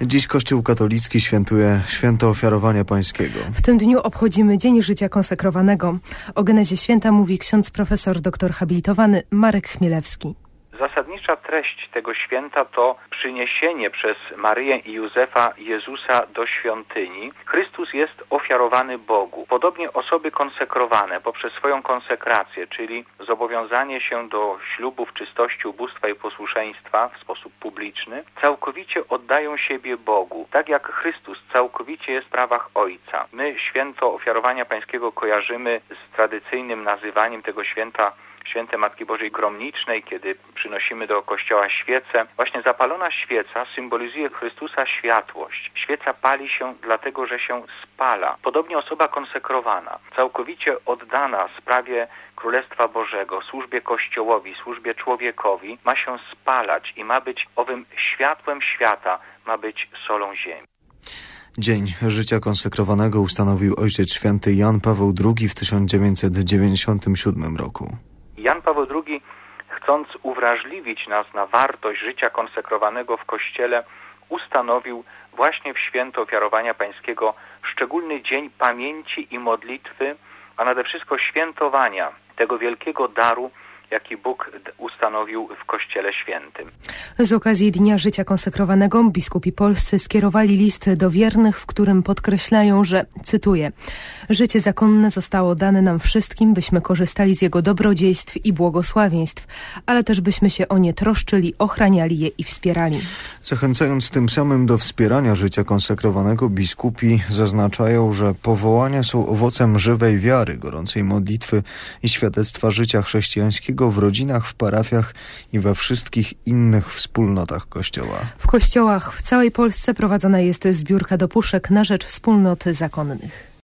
Dziś Kościół katolicki świętuje święto Ofiarowania Pańskiego. W tym dniu obchodzimy Dzień Życia Konsekrowanego. O genezie święta mówi ksiądz profesor doktor habilitowany Marek Chmielewski. Zasadnicza treść tego święta to przyniesienie przez Maryję i Józefa Jezusa do świątyni. Chrystus jest ofiarowany Bogu. Podobnie osoby konsekrowane poprzez swoją konsekrację, czyli zobowiązanie się do ślubu w czystości, ubóstwa i posłuszeństwa w sposób publiczny, całkowicie oddają siebie Bogu. Tak jak Chrystus całkowicie jest w prawach Ojca. My święto Ofiarowania Pańskiego kojarzymy z tradycyjnym nazywaniem tego święta Święte Matki Bożej Gromnicznej, kiedy przynosimy do kościoła świecę. Właśnie zapalona świeca symbolizuje Chrystusa światłość. Świeca pali się dlatego, że się spala. Podobnie osoba konsekrowana, całkowicie oddana sprawie Królestwa Bożego, służbie Kościołowi, służbie człowiekowi, ma się spalać i ma być owym światłem świata, ma być solą ziemi. Dzień Życia Konsekrowanego ustanowił Ojciec Święty Jan Paweł II w 1997 roku. Jan Paweł II, chcąc uwrażliwić nas na wartość życia konsekrowanego w Kościele, ustanowił właśnie w święto Ofiarowania Pańskiego szczególny dzień pamięci i modlitwy, a nade wszystko świętowania tego wielkiego daru, jaki Bóg ustanowił w Kościele Świętym. Z okazji Dnia Życia Konsekrowanego biskupi polscy skierowali list do wiernych, w którym podkreślają, że, cytuję, życie zakonne zostało dane nam wszystkim, byśmy korzystali z jego dobrodziejstw i błogosławieństw, ale też byśmy się o nie troszczyli, ochraniali je i wspierali. Zachęcając tym samym do wspierania życia konsekrowanego, biskupi zaznaczają, że powołania są owocem żywej wiary, gorącej modlitwy i świadectwa życia chrześcijańskiego w rodzinach, w parafiach i we wszystkich innych wspólnotach Kościoła. W kościołach w całej Polsce prowadzona jest zbiórka do puszek na rzecz wspólnot zakonnych.